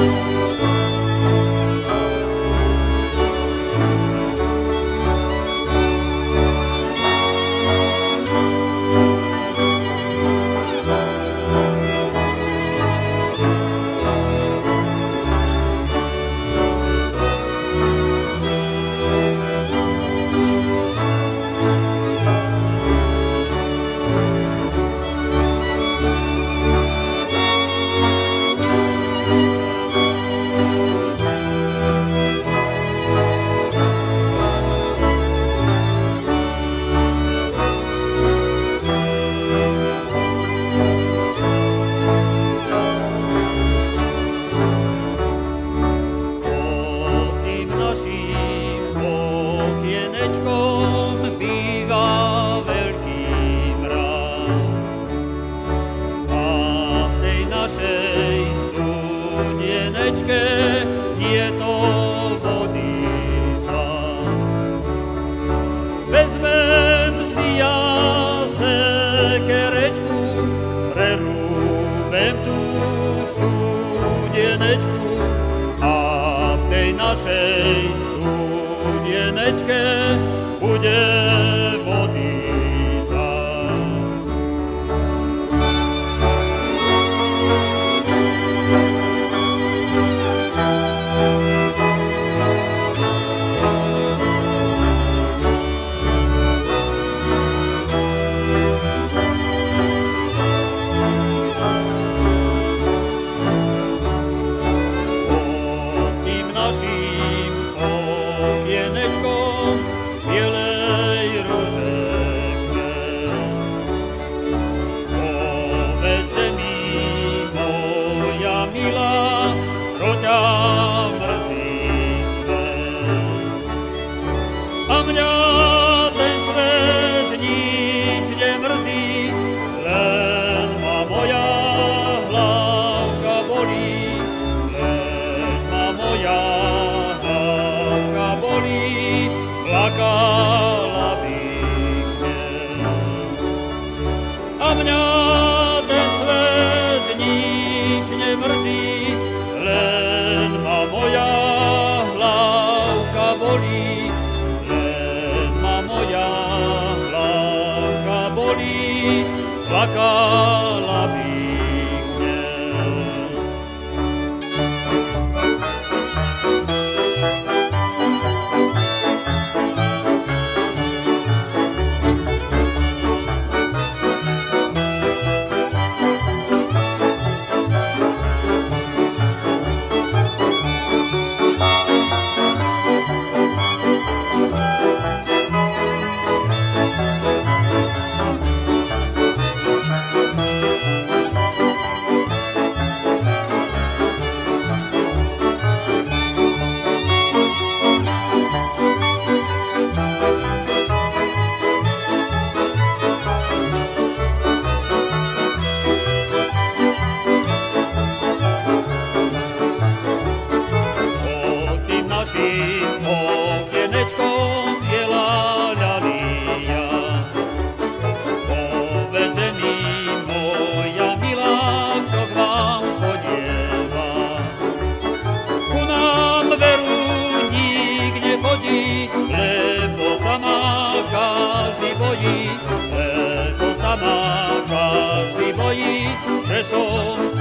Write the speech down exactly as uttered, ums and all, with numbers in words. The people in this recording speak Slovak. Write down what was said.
je to vody zas. Vezmem si ja sekerečku, prerúbem tú studenečku a v tej našej studenečke bude vody zas. A mňa ten svet nič nemrzí, len ma moja hlavka bolí, len ma moja hlavka bolí, plakala by mne. A mňa ten svet nič nemrzí, len ma moja hlavka bolí, plakala by mne. Našim okienečkom biela ľalia. Povedzte mi, moja milá, kto k vám chodieva. Ku nám veru nik nechodí, lebo sa ma každý bojí, lebo sa ma každý bojí, že som